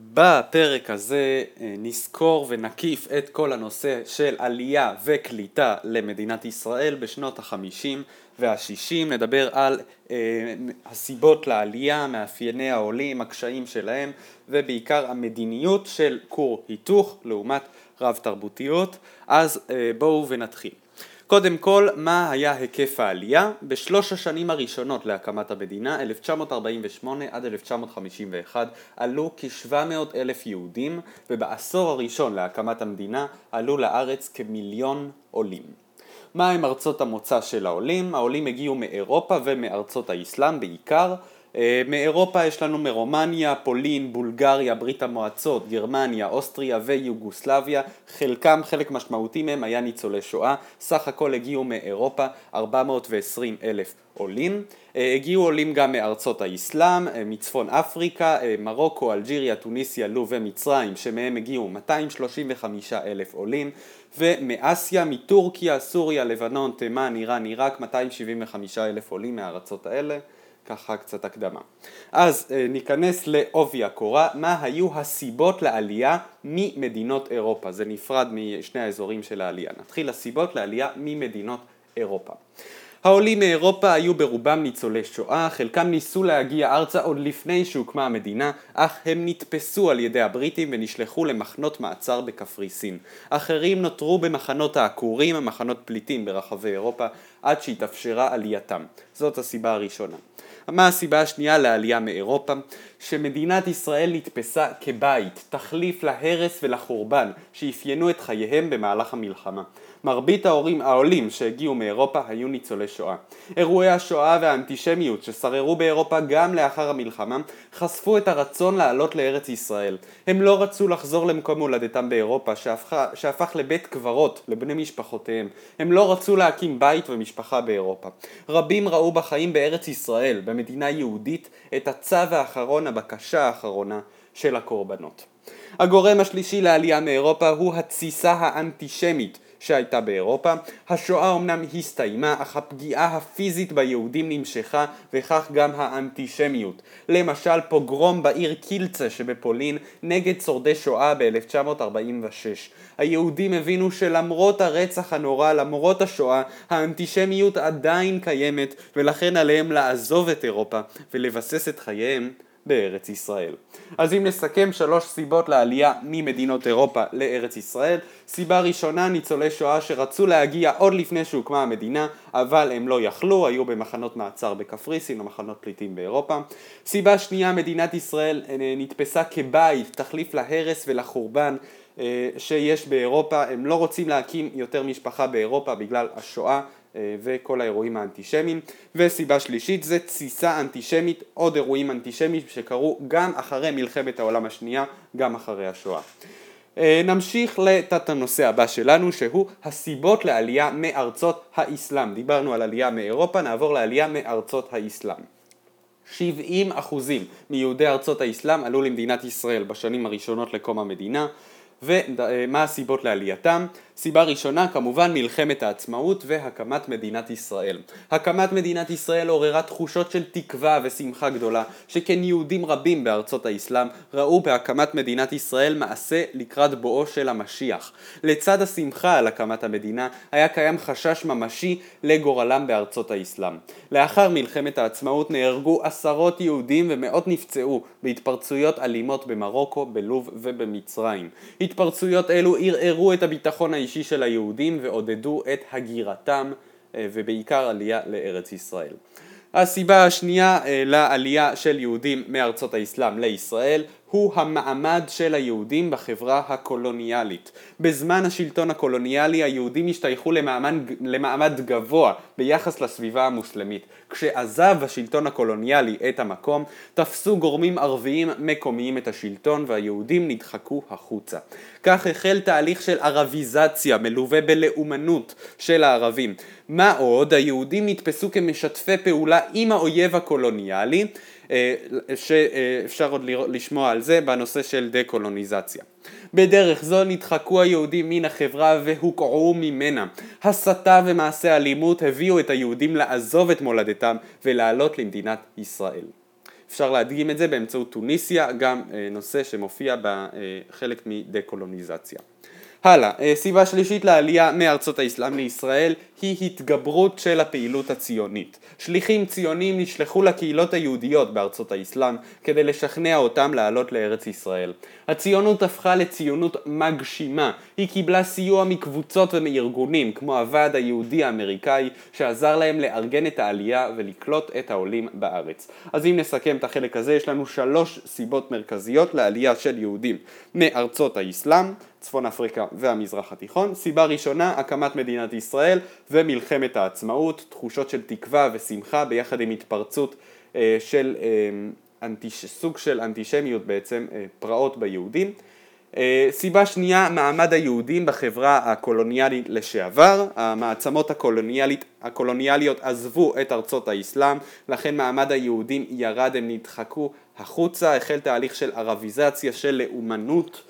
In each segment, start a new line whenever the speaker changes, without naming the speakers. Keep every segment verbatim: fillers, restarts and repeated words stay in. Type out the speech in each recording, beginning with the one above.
בפרק הזה נזכור ונקיף את כל הנושא של עלייה וקליטה למדינת ישראל בשנות החמישים והשישים. נדבר על אה, הסיבות לעלייה, מאפייני העולים, הקשיים שלהם ובעיקר המדיניות של כור היתוך לעומת רב תרבותיות. אז אה, בואו ונתחיל. קודם כל, מה היה היקף העלייה? בשלוש השנים הראשונות להקמת המדינה, אלף תשע מאות ארבעים ושמונה עד אלף תשע מאות חמישים ואחת, עלו כ-שבע מאות אלף יהודים, ובעשור הראשון להקמת המדינה עלו לארץ כמיליון עולים. מה הם ארצות המוצא של העולים? העולים הגיעו מאירופה ומארצות האסלאם בעיקר. מאירופה יש לנו מרומניה, פולין, בולגריה, ברית המועצות, גרמניה, אוסטריה ויוגוסלביה. חלקם, חלק משמעותי מהם היה ניצולי שואה. סך הכל הגיעו מאירופה ארבע מאות ועשרים אלף עולים. הגיעו עולים גם מארצות האסלאם, מצפון אפריקה, מרוקו, אלג'יריה, טוניסיה, לוב ומצרים, שמהם הגיעו מאתיים שלושים וחמישה אלף עולים. ומאסיה, מטורקיה, סוריה, לבנון, תימן, איראן, עיראק, מאתיים שבעים וחמישה אלף עולים מהארצות האלה. ככה קצת הקדמה. אז ניכנס לעובי הקורה. מה היו הסיבות לעלייה ממדינות אירופה? זה נפרד משני האזורים של העלייה. נתחיל הסיבות לעלייה ממדינות אירופה. העולים מאירופה היו ברובם ניצולי שואה, חלקם ניסו להגיע ארצה עוד לפני שהוקמה המדינה, אך הם נתפסו על ידי הבריטים ונשלחו למחנות מעצר בקפריסין. אחרים נותרו במחנות העקורים, מחנות פליטים ברחבי אירופה, עד שהתאפשרה עלייתם. זאת הסיבה הראשונה. מה הסיבה השנייה לעלייה מאירופה? שמדינת ישראל נתפסה כבית, תחליף להרס ולחורבן שאפיינו את חייהם במהלך המלחמה. מרבית ההורים העולים שהגיעו מאירופה היו ניצולי שואה. אירועי השואה והאנטישמיות ששררו באירופה גם לאחר המלחמה חשפו את הרצון לעלות לארץ ישראל. הם לא רצו לחזור למקום הולדתם באירופה שהפך, שהפך לבית קברות לבני משפחותיהם. הם לא רצו להקים בית ומשפחה באירופה. רבים ראו בחיים בארץ ישראל, במדינה יהודית, את הצו האחרון, הבקשה האחרונה של הקורבנות. הגורם השלישי לעלייה מאירופה הוא התסיסה האנטישמית שהייתה באירופה. השואה אומנם הסתיימה, אך הפגיעה הפיזית ביהודים נמשכה, וכך גם האנטישמיות. למשל פוגרום בעיר קילצה שבפולין נגד שורדי שואה ב-אלף תשע מאות ארבעים ושש. היהודים הבינו שלמרות הרצח הנורא, למרות השואה, האנטישמיות עדיין קיימת, ולכן עליהם לעזוב את אירופה ולבסס את חייהם בארץ ישראל. אז אם נסכם, שלוש סיבות לעלייה ממדינות אירופה לארץ ישראל. סיבה ראשונה, ניצולי שואה שרצו להגיע עוד לפני שהוקמה המדינה, אבל הם לא יכלו, היו במחנות מעצר בקפריסין או מחנות פליטים באירופה. סיבה שנייה, מדינת ישראל נתפסה כבית, תחליף להרס ולחורבן שיש באירופה. הם לא רוצים להקים יותר משפחה באירופה בגלל השואה וכל האירועים האנטישמיים. וסיבה שלישית זה תסיסה אנטישמית, עוד אירועים אנטישמיים שקרו גם אחרי מלחמת העולם השנייה, גם אחרי השואה. נמשיך לתת הנושא הבא שלנו, שהוא הסיבות לעלייה מארצות האסלאם. דיברנו על עלייה מאירופה, נעבור לעלייה מארצות האסלאם. שבעים אחוזים מיהודי ארצות האסלאם עלו למדינת ישראל בשנים הראשונות לקום המדינה. ומה הסיבות לעלייתם? סיבה ראשונה, כמובן מלחמת העצמאות והקמת מדינת ישראל. הקמת מדינת ישראל עוררה תחושות של תקווה ושמחה גדולה, שכן יהודים רבים בארצות האסלאם ראו בהקמת מדינת ישראל מעשה לקראת בואו של המשיח. לצד השמחה על הקמת המדינה, היה קיים חשש ממשי לגורלם בארצות האסלאם. לאחר מלחמת העצמאות נהרגו עשרות יהודים ומאות נפצעו בהתפרצויות אלימות במרוקו, בלוב ובמצרים. התפרצויות אלו ערערו את הביטחון האישי של היהודים ועודדו את הגירתם ובעיקר עלייה לארץ ישראל. הסיבה השנייה לעלייה של יהודים מארצות האסלאם לישראל הוא המעמד של היהודים בחברה הקולוניאלית. בזמן השלטון הקולוניאלי היהודים השתייכו למעמד, למעמד גבוה ביחס לסביבה המוסלמית. כשעזב השלטון הקולוניאלי את המקום, תפסו גורמים ערביים מקומיים את השלטון והיהודים נדחקו החוצה. כך החל תהליך של ערביזציה מלווה בלאומנות של הערבים. מה עוד? היהודים נתפסו כמשתפי פעולה עם האויב הקולוניאלי, שאפשר עוד לשמוע על זה בנושא של דקולוניזציה. בדרך זו נדחקו היהודים מן החברה והוקעו ממנה. הסתה ומעשה אלימות הביאו את היהודים לעזוב את מולדתם ולעלות למדינת ישראל. אפשר להדגים את זה באמצעות טוניסיה, גם נושא שמופיע בחלק מדקולוניזציה. הלאה, סיבה שלישית לעלייה מארצות האסלאם לישראל היא התגברות של הפעילות הציונית. שליחים ציונים נשלחו לקהילות היהודיות בארצות האסלאם כדי לשכנע אותם לעלות לארץ ישראל. הציונות הפכה לציונות מגשימה, היא קיבלה סיוע מקבוצות ומארגונים כמו הוועד היהודי האמריקאי שעזר להם לארגן את העלייה ולקלוט את העולים בארץ. אז אם נסכם את החלק הזה, יש לנו שלוש סיבות מרכזיות לעלייה של יהודים מארצות האסלאם, צפון אפריקה והמזרח התיכון. סיבה ראשונה, הקמת מדינת ישראל ומלחמת העצמאות, תחושות של תקווה ושמחה ביחד עם התפרצות אה, של אה, אנטיש, סוג של אנטישמיות בעצם, אה, פרעות ביהודים. אה, סיבה שנייה, מעמד היהודים בחברה הקולוניאלית לשעבר. המעצמות הקולוניאלית, הקולוניאליות עזבו את ארצות האסלאם, לכן מעמד היהודים ירד, הם נדחקו החוצה, החל תהליך של ערביזציה, של לאומנות,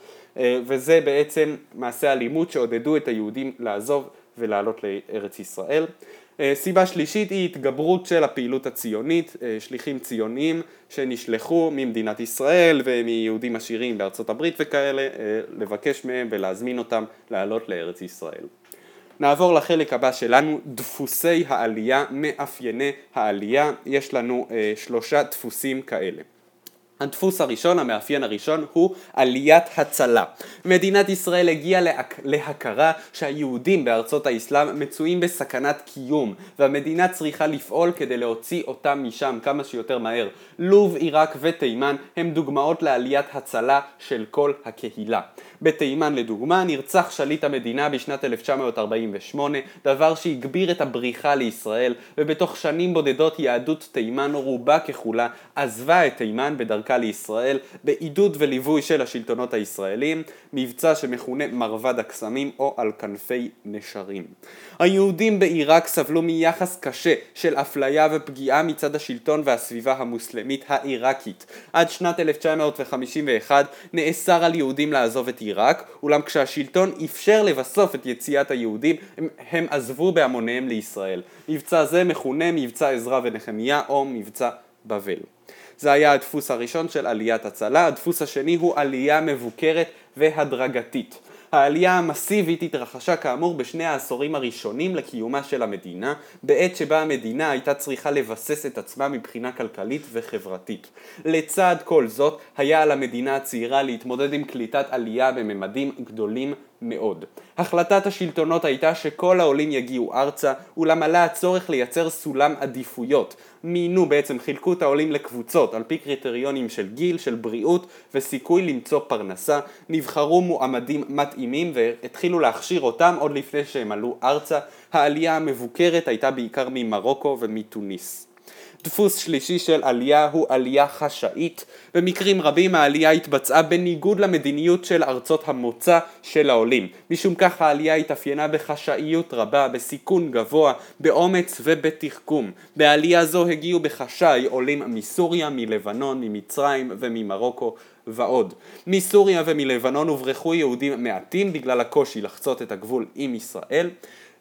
וזה בעצם מעשה אלימות שעודדו את היהודים לעזוב ולעלות לארץ ישראל. סיבה שלישית היא התגברות של הפעילות הציונית, שליחים ציוניים שנשלחו ממדינת ישראל ומיהודים עשירים בארצות הברית וכאלה, לבקש מהם ולהזמין אותם לעלות לארץ ישראל. נעבור לחלק הבא שלנו, דפוסי העלייה, מאפייני העלייה. יש לנו שלושה דפוסים כאלה. הדפוס הראשון, המאפיין הראשון, הוא עליית הצלה. מדינת ישראל הגיעה להכרה שהיהודים בארצות האסלאם מצויים בסכנת קיום, והמדינה צריכה לפעול כדי להוציא אותם משם כמה שיותר מהר. לוב, עיראק ותימן הם דוגמאות לעליית הצלה של כל הקהילה. בתימן לדוגמה נרצח שליט המדינה בשנת אלף תשע מאות ארבעים ושמונה, דבר שהגביר את הבריחה לישראל, ובתוך שנים בודדות יהדות תימן רובה ככולה עזבה את תימן בדרכה לישראל בעידוד וליווי של השלטונות הישראלים, מבצע שמכונה מרבד הקסמים או על כנפי נשרים. היהודים בעיראק סבלו מיחס קשה של אפליה ופגיעה מצד השלטון והסביבה המוסלמית העיראקית. עד שנת אלף תשע מאות חמישים ואחת נאסר על יהודים לעזוב את עיראק, אולם כשהשלטון אפשר לבסוף את יציאת היהודים, הם, הם עזבו בהמוניהם לישראל. מבצע זה מכונה מבצע עזרא ונחמיה או מבצע בבל. זה היה הדפוס הראשון של עליית הצלה. הדפוס השני הוא עלייה מבוקרת והדרגתית. העלייה המסיבית התרחשה כאמור בשני העשורים הראשונים לקיומה של המדינה, בעת שבה המדינה הייתה צריכה לבסס את עצמה מבחינה כלכלית וחברתית. לצד כל זאת, היה על המדינה הצעירה להתמודד עם קליטת עלייה בממדים גדולים מאוד. החלטת השלטונות הייתה שכל העולים יגיעו ארצה, אולם עלה הצורך לייצר סולם עדיפויות. מינו בעצם, חילקו את העולים לקבוצות על פי קריטריונים של גיל, של בריאות וסיכוי למצוא פרנסה. נבחרו מועמדים מתאימים והתחילו להכשיר אותם עוד לפני שהם עלו ארצה. העלייה המבוקרת הייתה בעיקר ממרוקו ומטוניס. דפוס שלישי של עלייה הוא עלייה חשאית. במקרים רבים העלייה התבצעה בניגוד למדיניות של ארצות המוצא של העולים. משום כך העלייה התאפיינה בחשאיות רבה, בסיכון גבוה, באומץ ובתחכום. בעלייה זו הגיעו בחשאי עולים מסוריה, מלבנון, ממצרים וממרוקו ועוד. מסוריה ומלבנון הוברחו יהודים מעטים בגלל הקושי לחצות את הגבול עם ישראל,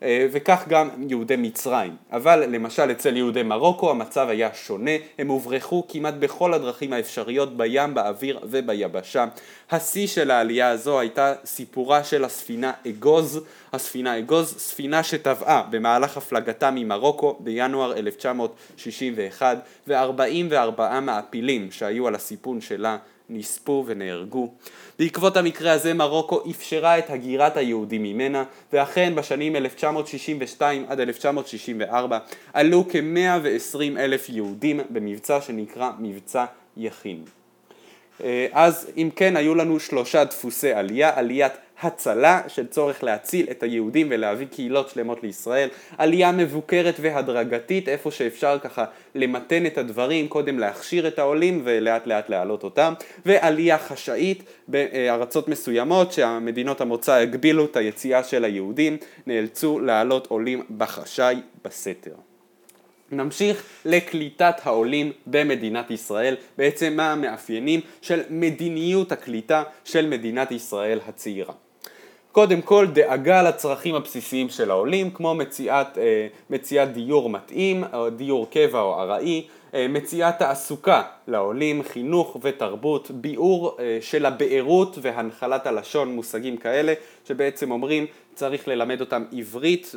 וכך גם יהודי מצרים. אבל למשל אצל יהודי מרוקו המצב היה שונה, הם הוברחו כמעט בכל הדרכים האפשריות בים, באוויר וביבשה. השיא של העלייה הזו הייתה סיפורה של הספינה אגוז. הספינה אגוז, ספינה שטבעה במהלך הפלגתה ממרוקו בינואר אלף תשע מאות שישים ואחת, ו-ארבעים וארבעה מעפילים שהיו על הסיפון שלה נספו ונהרגו. בעקבות המקרה הזה מרוקו אפשרה את הגירת היהודים ממנה, ואכן בשנים אלף תשע מאות שישים ושתיים עד אלף תשע מאות שישים וארבע עלו כ-מאה ועשרים אלף יהודים במבצע שנקרא מבצע יכין. אז אם כן, היו לנו שלושה דפוסי עלייה: עליית הצלה של צורך להציל את היהודים ולהביא קהילות שלמות לישראל, עלייה מבוקרת והדרגתית איפה שאפשר ככה למתן את הדברים, קודם להכשיר את העולים ולאט לאט להעלות אותם, ועלייה חשאית בארצות מסוימות שהמדינות המוצא הגבילו את היציאה של היהודים, נאלצו להעלות עולים בחשאי בסתר. נמשיך לקליטת העולים במדינת ישראל. בעצם מה המאפיינים של מדיניות הקליטה של מדינת ישראל הצעירה? קודם כל, דאגה לצרכים הבסיסיים של העולים, כמו מציאת, אה, מציאת דיור מתאים, או דיור קבע או ארעי, מציאת תעסוקה לעולים, חינוך ותרבות, ביאור של הבארות והנחלת הלשון, מושגים כאלה שבעצם אומרים צריך ללמד אותם עברית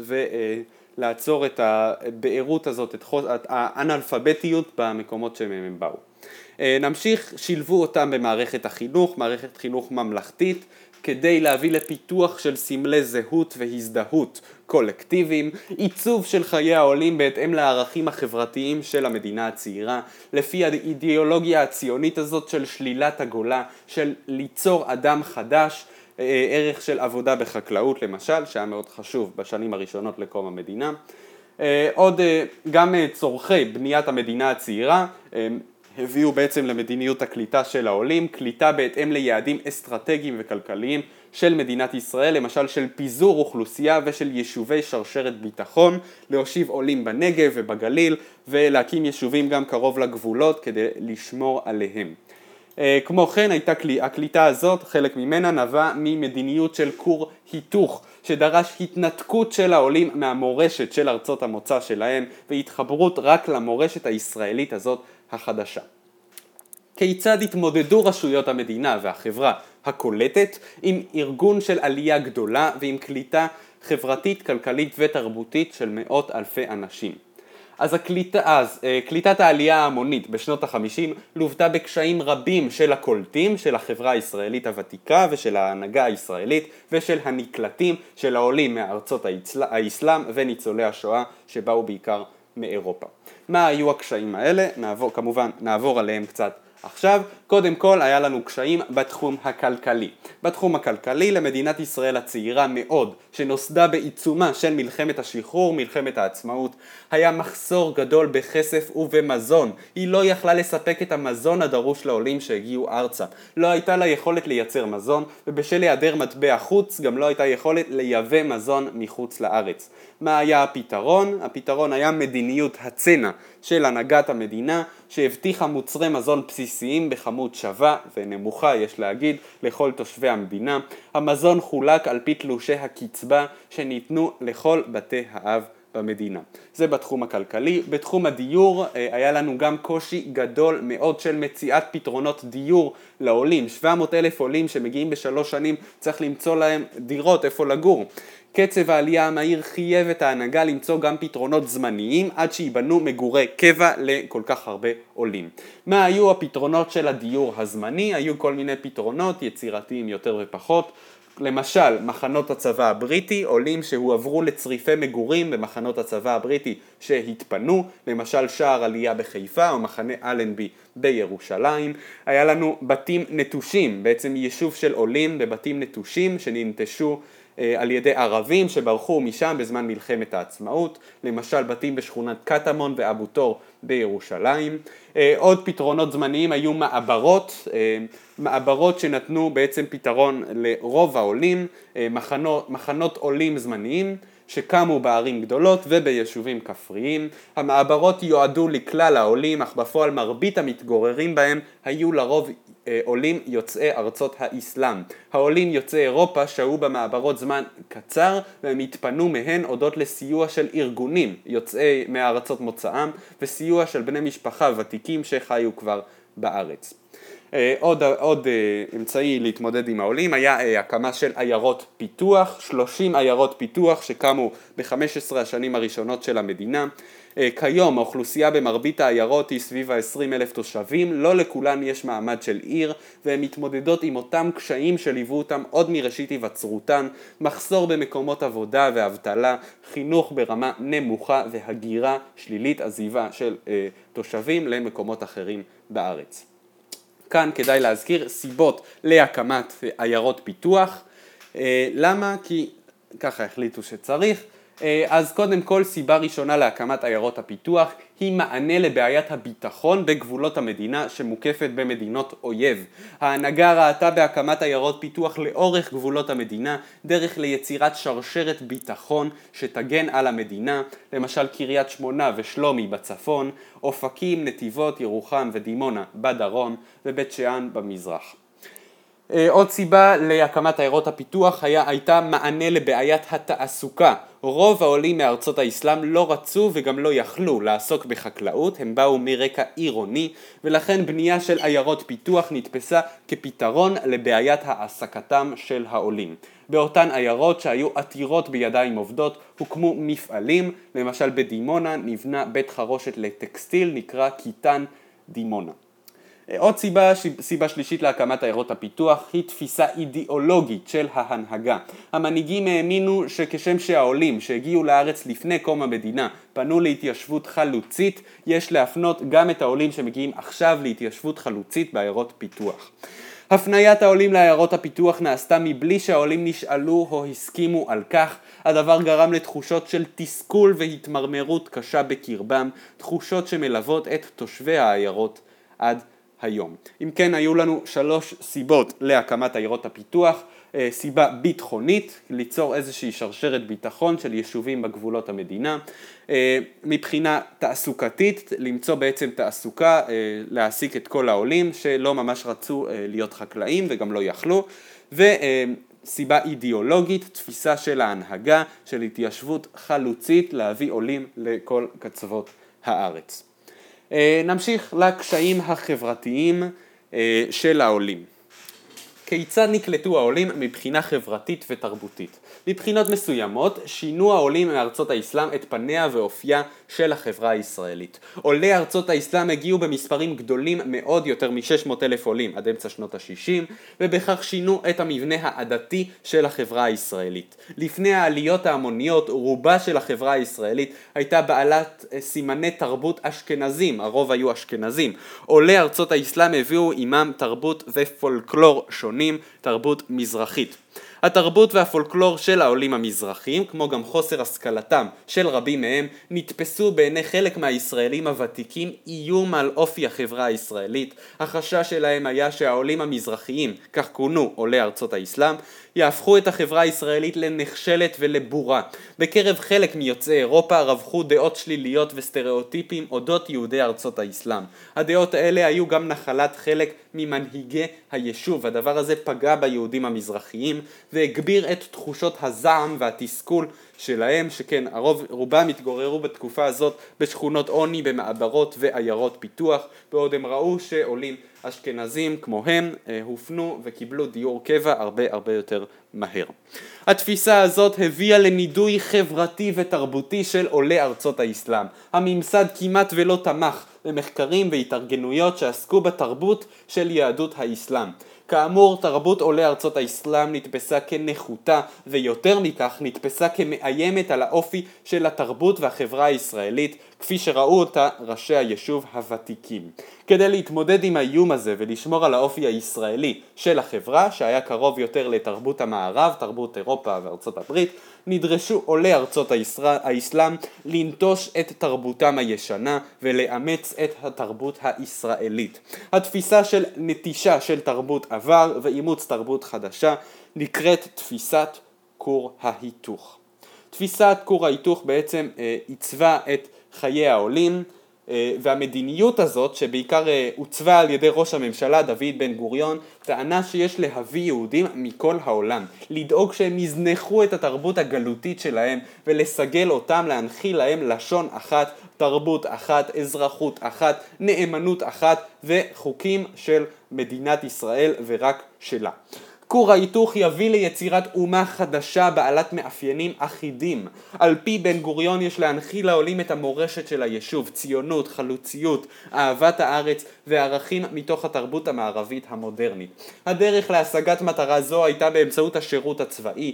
ולעצור את הבארות הזאת, את האנאלפביתיות במקומות שמהם הם באו. נמשיך, שילבו אותם במערכת החינוך, מערכת חינוך ממלכתית, כדי להביא לפיתוח של סמלי זהות והזדהות קולקטיביים, עיצוב של חיי העולים בהתאם לערכים החברתיים של המדינה הצעירה, לפי האידיאולוגיה הציונית הזאת של שלילת הגולה, של ליצור אדם חדש, ערך של עבודה בחקלאות למשל, שהיה מאוד חשוב בשנים הראשונות לקום המדינה. עוד גם צורכי בניית המדינה הצעירה, הביאו בעצם למדיניות הקליטה של העולים, קליטה בהתאם ליעדים אסטרטגיים וכלכליים של מדינת ישראל, למשל של פיזור אוכלוסייה ושל יישובי שרשרת ביטחון, להושיב עולים בנגב ובגליל ולהקים יישובים גם קרוב לגבולות כדי לשמור עליהם. כמו כן הייתה הקליטה הזאת, חלק ממנה נבע ממדיניות של כור היתוך, שדרש התנתקות של העולים מהמורשת של ארצות המוצא שלהם והתחברות רק למורשת הישראלית הזאת החדשה. כיצד התמודדו רשויות המדינה והחברה הקולטת עם ארגון של עלייה גדולה ועם קליטה חברתית, כלכלית ותרבותית של מאות אלפי אנשים? אז, הקליטה, אז קליטת העלייה ההמונית בשנות החמישים לוותה בקשיים רבים של הקולטים, של החברה הישראלית הוותיקה ושל ההנהגה הישראלית ושל הנקלטים של העולים מארצות האסלאם וניצולי השואה שבאו בעיקר מאירופה. מה היו הקשיים האלה? נעבור, כמובן נעבור עליהם קצת עכשיו. קודם כל היה לנו קשיים בתחום הכלכלי. בתחום הכלכלי למדינת ישראל הצעירה מאוד, שנוסדה בעיצומה של מלחמת השחרור, מלחמת העצמאות, היה מחסור גדול בכסף ובמזון. היא לא יכלה לספק את המזון הדרוש לעולים שהגיעו ארצה. לא הייתה לה יכולת לייצר מזון, ובשל היעדר מטבע חוץ גם לא הייתה יכולת לייבא מזון מחוץ לארץ. מה היה הפתרון? הפתרון היה מדיניות הצנע של הנהגת המדינה, שהבטיחה מוצרי מזון בסיסיים בכמות שווה ונמוכה, יש להגיד, לכל תושבי המדינה. המזון חולק על פי תלושי הקצבה שניתנו לכל בתי האב במדינה. זה בתחום הכלכלי. בתחום הדיור היה לנו גם קושי גדול מאוד של מציאת פתרונות דיור לעולים. שבע מאות אלף עולים שמגיעים בשלוש שנים, צריך למצוא להם דירות איפה לגור. קצב העלייה המהיר חייב את ההנהגה למצוא גם פתרונות זמניים עד שיבנו מגורי קבע לכל כך הרבה עולים. מה היו הפתרונות של הדיור הזמני? היו כל מיני פתרונות יצירתיים יותר ופחות. למשל, מחנות הצבא הבריטי, עולים שהועברו לצריפי מגורים במחנות הצבא הבריטי שהתפנו, למשל שער עלייה בחיפה או מחנה אלנבי בירושלים. היה לנו בתים נטושים, בעצם יישוב של עולים בבתים נטושים שננטשו על ידי ערבים שברחו משם בזמן מלחמת העצמאות, למשל בתים בשכונת קטמון ואבו תור בירושלים. עוד פתרונות זמניים היו מעברות, מעברות שנתנו בעצם פתרון לרוב העולים, מחנות, מחנות עולים זמניים שקמו בערים גדולות וביישובים כפריים. המעברות יועדו לכלל העולים, אך בפועל מרבית המתגוררים בהם היו לרוב עולים יוצאי ארצות האסלאם. העולים יוצאי אירופה שהו במעברות זמן קצר והם התפנו מהן הודות לסיוע של ארגונים יוצאי מארצות מוצאם וסיוע של בני משפחה ותיקים שחיו כבר בארץ. עוד, עוד אמצעי להתמודד עם העולים היה הקמה של עיירות פיתוח, שלושים עיירות פיתוח שקמו ב-חמש עשרה השנים הראשונות של המדינה. כיום האוכלוסייה במרבית העיירות היא סביב ה-עשרים אלף תושבים, לא לכולן יש מעמד של עיר והן מתמודדות עם אותם קשיים שליוו אותם עוד מראשית היווצרותן, מחסור במקומות עבודה ואבטלה, חינוך ברמה נמוכה והגירה שלילית, עזיבה של אה, תושבים למקומות אחרים בארץ. כאן כדאי להזכיר סיבות להקמת עיירות פיתוח. למה? כי ככה החליטו שצריך. אז קודם כל סיבה ראשונה להקמת עיירות הפיתוח היא מענה לבעיית הביטחון בגבולות המדינה שמוקפת במדינות אויב. ההנהגה ראתה בהקמת עיירות פיתוח לאורך גבולות המדינה דרך ליצירת שרשרת ביטחון שתגן על המדינה, למשל קריית שמונה ושלומי בצפון, אופקים, נתיבות, ירוחם ודימונה בדרום ובית שאן במזרח. עוד סיבה להקמת עיירות הפיתוח היה, הייתה מענה לבעיית התעסוקה רוב העולים מארצות האסלאם לא רצו וגם לא יכלו לעסוק בחקלאות, הם באו מרקע עירוני, ולכן בנייה של עיירות פיתוח נתפסה כפתרון לבעיית העסקתם של העולים. באותן עיירות שהיו עתירות בידיים עובדות הוקמו מפעלים, למשל בדימונה נבנה בית חרושת לטקסטיל נקרא קיטן דימונה. עוד סיבה, סיבה שלישית להקמת עיירות הפיתוח היא תפיסה אידיאולוגית של ההנהגה. המנהיגים האמינו שכשם שהעולים שהגיעו לארץ לפני קום המדינה פנו להתיישבות חלוצית, יש להפנות גם את העולים שמגיעים עכשיו להתיישבות חלוצית בעיירות פיתוח. הפניית העולים לעיירות הפיתוח נעשתה מבלי שהעולים נשאלו או הסכימו על כך. הדבר גרם לתחושות של תסכול והתמרמרות קשה בקרבם, תחושות שמלוות את תושבי העיירות עד היום. אם כן, היו לנו שלוש סיבות להקמת עיירות הפיתוח. סיבה ביטחונית, ליצור איזושהי שרשרת ביטחון של יישובים בגבולות המדינה. מבחינה תעסוקתית, למצוא בעצם תעסוקה, להעסיק את כל העולים שלא ממש רצו להיות חקלאים וגם לא יכלו. וסיבה אידיאולוגית, תפיסה של ההנהגה, של התיישבות חלוצית, להביא עולים לכל קצוות הארץ. נמשיך לקשיים החברתיים של העולים. כיצד נקלטו העולים מבחינה חברתית ותרבותית? מבחינות מסוימות שינו העולים מארצות האסלאם את פניה ואופייה של החברה הישראלית. עולי ארצות האסלאם הגיעו במספרים גדולים מאוד, יותר מ-שש מאות אלף עולים עד אמצע שנות ה-שישים, ובכך שינו את המבנה העדתי של החברה הישראלית. לפני העליות ההמוניות, רובה של החברה הישראלית הייתה בעלת סימני תרבות אשכנזים, הרוב היו אשכנזים. עולי ארצות האסלאם הביאו עימם תרבות ופולקלור שונים, תרבות מזרחית. התרבות והפולקלור של העולים המזרחיים, כמו גם חוסר השכלתם של רבים מהם, נתפסו בעיני חלק מהישראלים הוותיקים איום על אופי החברה הישראלית. החשש שלהם היה שהעולים המזרחיים, כך כונו עולי ארצות האסלאם, יהפכו את החברה הישראלית לנחשלת ולבורה. בקרב חלק מיוצאי אירופה רווחו דעות שליליות וסטריאוטיפים אודות יהודי ארצות האסלאם. הדעות האלה היו גם נחלת חלק ממנהיגי היישוב. הדבר הזה פגע ביהודים המזרחיים והגביר את תחושות הזעם והתסכול שלהם, שכן הרוב רובם התגוררו בתקופה הזאת בשכונות עוני, במעברות ועיירות פיתוח, בעוד הם ראו שעולים אשכנזים כמו הם הופנו וקיבלו דיור קבע הרבה הרבה יותר מהר. התפיסה הזאת הביאה לנידוי חברתי ותרבותי של עולי ארצות האסלאם. הממסד כמעט ולא תמך במחקרים והתארגנויות שעסקו בתרבות של יהדות האסלאם. כאמור, תרבות עולי ארצות האסלאם נתפסה כנחותה, ויותר מכך נתפסה כמאיימת על האופי של התרבות והחברה הישראלית, כפי שראו אותה ראשי היישוב הוותיקים. כדי להתמודד עם האיום הזה ולשמור על האופי הישראלי של החברה, שהיה קרוב יותר לתרבות המערב, תרבות אירופה וארצות הברית, נדרשו עולי ארצות האסלאם לנטוש את תרבותם הישנה ולאמץ את התרבות הישראלית. התפיסה של נטישה של תרבות עבר ואימוץ תרבות חדשה נקראת תפיסת כור ההיתוך. תפיסת כור ההיתוך בעצם אה, עיצבה את חיי העולים, והמדיניות הזאת שבעיקר הוצבה על ידי ראש הממשלה דוד בן גוריון טענה שיש להביא יהודים מכל העולם, לדאוג שהם יזנחו את התרבות הגלותית שלהם ולסגל אותם, להנחיל להם לשון אחת, תרבות אחת, אזרחות אחת, נאמנות אחת וחוקים של מדינת ישראל ורק שלה. כור ההיתוך יביא ליצירת אומה חדשה בעלת מאפיינים אחידים. על פי בן גוריון יש להנחיל לעולים את המורשת של היישוב, ציונות, חלוציות, אהבת הארץ וערכים מתוך התרבות המערבית המודרנית. הדרך להשגת מטרה זו הייתה באמצעות השירות הצבאי,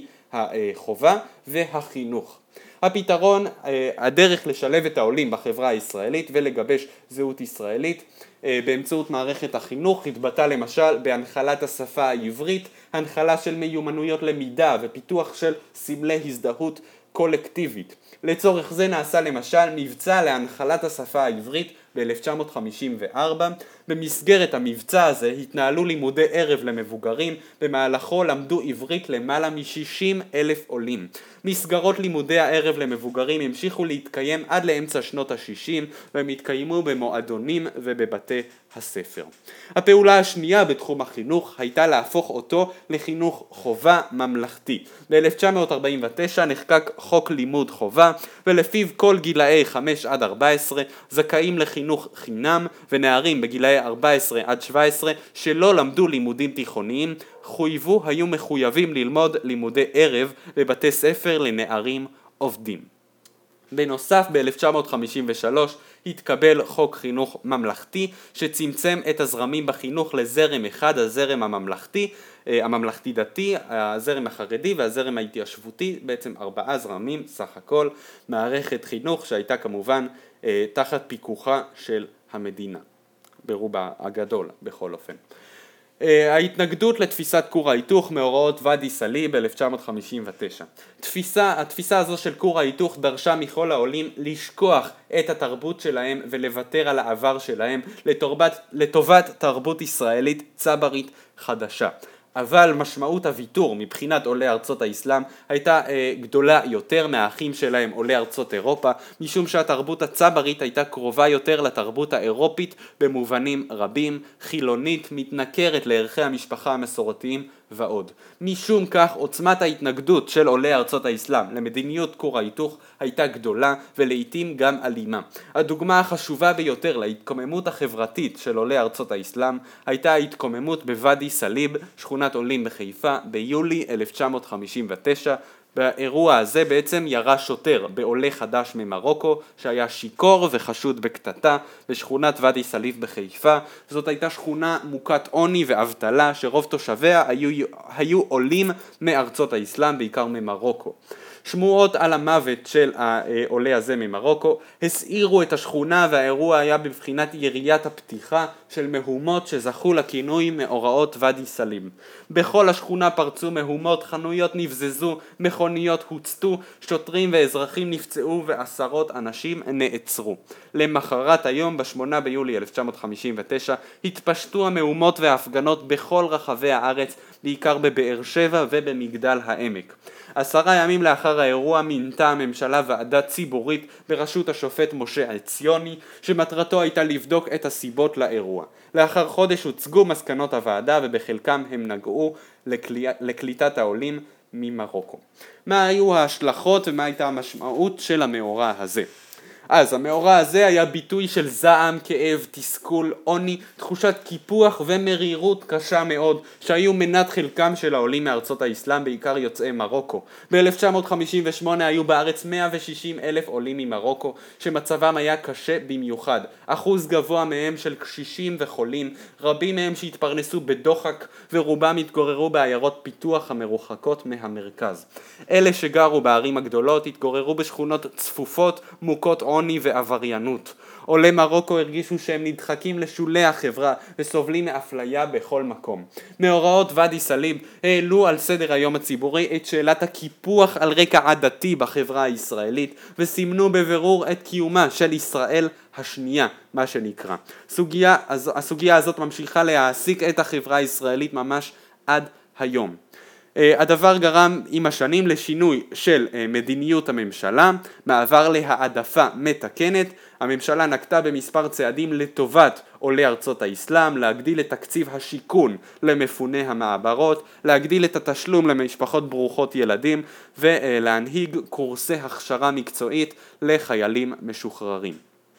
החובה והחינוך. הפתרון, הדרך לשלב את העולים בחברה הישראלית ולגבש זהות ישראלית באמצעות מערכת החינוך התבטא למשל בהנחלת השפה העברית, הנחלה של מיומנויות למידה ופיתוח של סמלי הזדהות קולקטיבית. לצורך זה נעשה למשל מבצע להנחלת השפה העברית ב-אלף תשע מאות חמישים וארבע, במסגרת המבצע הזה התנהלו לימודי ערב למבוגרים, במהלכו למדו עברית למעלה מ-שישים אלף עולים. מסגרות לימודי הערב למבוגרים המשיכו להתקיים עד לאמצע שנות ה-שישים, והם התקיימו במועדונים ובבתי הספר. הפעולה השנייה בתחום החינוך הייתה להפוך אותו לחינוך חובה ממלכתי. ב-אלף תשע מאות ארבעים ותשע נחקק חוק לימוד חובה, ולפיו כל גילאי חמש עד ארבע עשרה זכאים לחינוך חינם, ונערים בגילאי ארבע עשרה עד שבע עשרה שלא למדו לימודים תיכוניים חויבו היו מחויבים ללמוד לימודי ערב בבתי ספר לנערים עובדים. בנוסף, ב-אלף תשע מאות חמישים ושלוש התקבל חוק חינוך ממלכתי שצמצם את הזרמים בחינוך לזרם אחד, הזרם הממלכתי, הממלכתי דתי, הזרם החרדי והזרם ההתיישבותי, בעצם ארבעה זרמים סך הכל, מערכת חינוך שהייתה כמובן תחת פיקוחה של המדינה, ברובה הגדול בכל אופן. ההתנגדות לתפיסת כור ההיתוך מאורעות ואדי סאליב ב-אלף תשע מאות חמישים ותשע. תפיסה, התפיסה הזו של כור ההיתוך דרשה מכל העולים לשכוח את התרבות שלהם ולוותר על העבר שלהם לטובת, לטובת תרבות ישראלית צברית חדשה. אבל משמעות הוויתור מבחינת עולי ארצות האסלאם הייתה אה, גדולה יותר מהאחים שלהם עולי ארצות אירופה, משום שהתרבות הצברית הייתה קרובה יותר לתרבות האירופית במובנים רבים, חילונית, מתנכרת לערכי המשפחה המסורתיים ועוד. משום כך עוצמת ההתנגדות של עולי ארצות האסלאם למדיניות כור ההיתוך הייתה גדולה ולעיתים גם אלימה. הדוגמה החשובה ביותר להתקוממות החברתית של עולי ארצות האסלאם הייתה ההתקוממות בוואדי סאליב, שכונת עולים בחיפה, ביולי אלף תשע מאות חמישים ותשע. באירוע הזה בעצם ירה שוטר בעולה חדש ממרוקו שהיה שיקור וחשוד בקטטה בשכונת ואדי סאליב בחיפה. זאת הייתה שכונה מוכת עוני ואבטלה שרוב תושביה היו, היו עולים מארצות האסלאם, בעיקר ממרוקו. שמועות על המוות של העולה הזה ממרוקו הסעירו את השכונה, והאירוע היה בבחינת יריית הפתיחה של מהומות שזכו לכינוי מאורעות ואדי סאליב. בכל השכונה פרצו מהומות, חנויות נבזזו, מכוניות הוצתו, שוטרים ואזרחים נפצעו ועשרות אנשים נעצרו. למחרת היום, בשמונה ביולי אלף תשע מאות חמישים ותשע, התפשטו המהומות וההפגנות בכל רחבי הארץ, בעיקר בבאר שבע ובמגדל העמק. עשרה ימים לאחר האירוע מינתה הממשלה ועדה ציבורית בראשות השופט משה עציוני, שמטרתו הייתה לבדוק את הסיבות לאירוע. לאחר חודש הוצגו מסקנות הוועדה, ובחלקם הם נגעו לקלי... לקליטת העולים ממרוקו. מה היו ההשלכות ומה הייתה המשמעות של המאורע הזה? אז המאורע הזה היה ביטוי של זעם, כאב, תסכול, עוני, תחושת קיפוח ומרירות קשה מאוד שהיו מנת חלקם של העולים מארצות האסלאם, בעיקר יוצאי מרוקו. ב-אלף תשע מאות חמישים ושמונה היו בארץ מאה ושישים אלף עולים ממרוקו שמצבם היה קשה במיוחד. אחוז גבוה מהם של קשישים וחולים, רבים מהם שהתפרנסו בדוחק ורובם התגוררו בעיירות פיתוח המרוחקות מהמרכז. אלה שגרו בערים הגדולות התגוררו בשכונות צפופות מוכות עוני ועבריינות. עולי מרוקו הרגישו שהם נדחקים לשולי החברה וסובלים מאפליה בכל מקום. מאורעות ואדי סאליב העלו על סדר היום הציבורי את שאלת הקיפוח על רקע עדתי בחברה הישראלית, וסימנו בבירור את קיומה של ישראל השנייה, מה שנקרא. סוגיה, הסוגיה הזאת ממשיכה להעסיק את החברה הישראלית ממש עד היום. הדבר גרם עם השנים לשינוי של מדיניות הממשלה, מעבר להעדפה מתקנת. הממשלה נקטה במספר צעדים לטובת עולי ארצות האסלאם, להגדיל את תקציב השיכון למפוני המעברות, להגדיל את התשלום למשפחות ברוכות ילדים, ולהנהיג קורסי הכשרה מקצועית לחיילים משוחררים.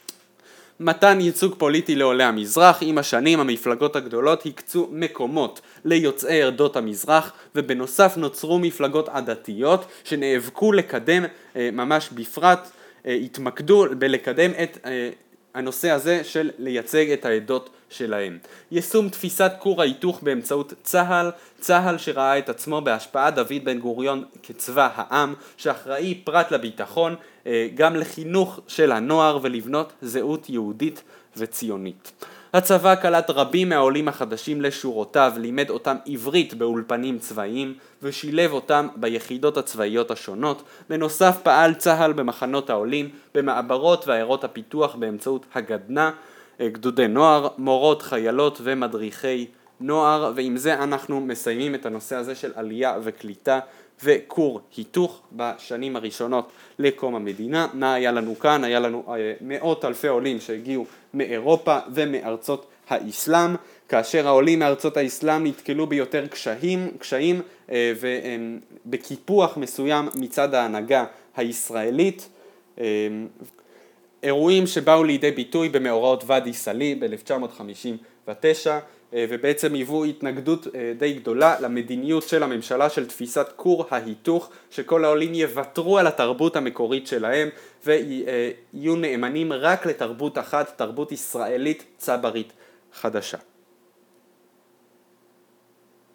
מתן ייצוג פוליטי לעולי המזרח. עם השנים המפלגות הגדולות הקצו מקומות ליוצאי עדות המזרח, ובנוסף נוצרו מפלגות עדתיות שנאבקו לקדם, ממש בפרט התמקדו בלקדם את הנושא הזה של לייצג את העדות שלהם. יישום תפיסת כור ההיתוך באמצעות צה"ל, צה"ל שראה את עצמו בהשפעת דוד בן גוריון כצבא העם, שאחראי פרט לביטחון גם לחינוך של הנוער ולבנות זהות יהודית וציונית. הצבא קלט רבים מהעולים החדשים לשורותיו, לימד אותם עברית באולפנים צבאיים ושילב אותם ביחידות הצבאיות השונות. בנוסף פעל צה"ל במחנות העולים, במעברות ועיירות הפיתוח באמצעות הגדנ"ע, גדודי נוער, מורות, חיילות ומדריכי נוער. ועם זה אנחנו מסיימים את הנושא הזה של עלייה וקליטה וכור היתוך בשנים הראשונות לקום המדינה. מה היה לנו כאן? היה לנו מאות אלפי עולים שהגיעו מאירופה ומארצות האסלאם, כאשר העולים מארצות האסלאם נתקלו ביותר קשיים, קשיים ובקיפוח מסוים מצד ההנהגה הישראלית. אירועים שבאו לידי ביטוי במאורעות ואדי סאליב ב-אלף תשע מאות חמישים ותשע, ובעצם היוו התנגדות די גדולה למדיניות של הממשלה של תפיסת כור ההיתוך, שכל העולים יוותרו על התרבות המקורית שלהם ויהיו נאמנים רק לתרבות אחת, תרבות ישראלית צברית חדשה.